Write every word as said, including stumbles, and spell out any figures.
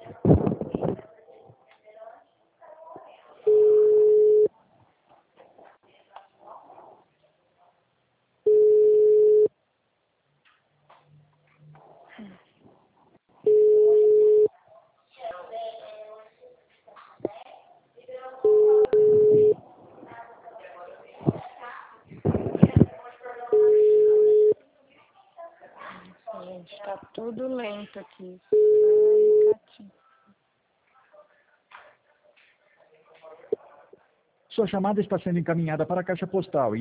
Gente, tá tudo lento aqui. Ai, Catinho. Sua chamada está sendo encaminhada para a caixa postal.